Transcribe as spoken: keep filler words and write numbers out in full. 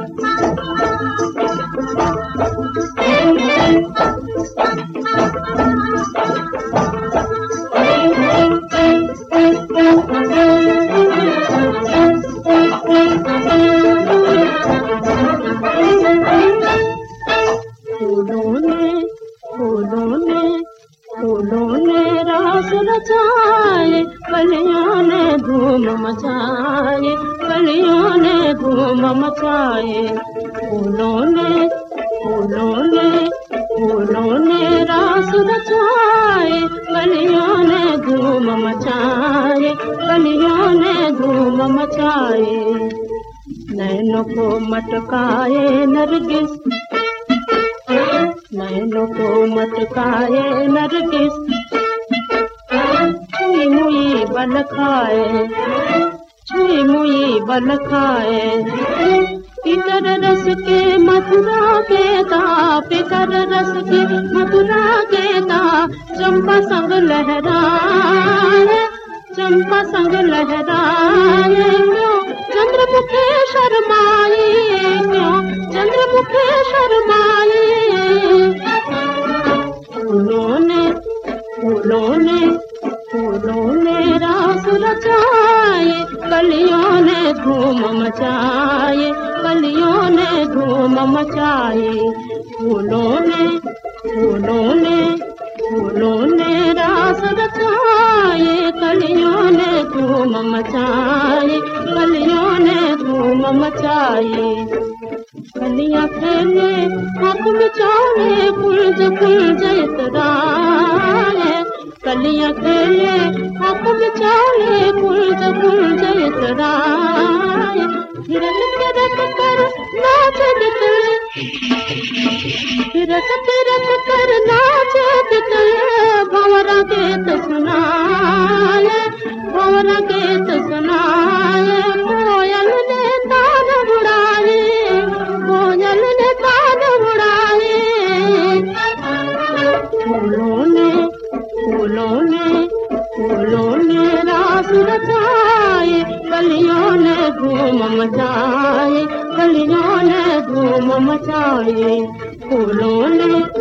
फूलों ने फूलों ने फूलों ने रास रचाए, कलियों ने धूम मचाए, कलियों ने धूम मचाए। फूलों ने फूलों ने फूलों ने रास रचाए, कलियों ने धूम मचाए, कलियों ने धूम मचाए। नैनों को मटकाए नरगिस, नैनों को मटकाए नरगिस, छुई मुई बल खाए, छुई मुई बल खाए। पितर रस के मथुरा के ता, पितर रस के मथुरा के ता, चंपा संग लहराए, चंपा संग लहराए। क्यों चंद्रमुखे शर्माए, क्यों चंद्रमुखे शर्माए। फूलों ने फूलों ने फूलों ने रास रचाए, कलियों ने धूम मचाए, कलियों ने धूम मचाए। फूलों ने फूलों ने फूलों ने रास रचाए, कलियों ने धूम मचाए, कलियों ने धूम मचाए। कलियां खेले आँख मिचौले, कुलज कुलज इतराए, कलियां खेले आँख मिचौले, कुलज कुलज इतराए। थिरक थिरक कर नाचे तितली, थिरक थिरक कर नाचे तितली, भंवरा गीत सुनाए, भंवरा गीत सुनाए। कोयल ने तान उड़ाए, कोयल ने तान उड़ाए। फूलों ने फूलों ने फूलों ने रास रचाए, कलियों ने धूम मचाए, कलियों ने धूम मचाए। फूलों ने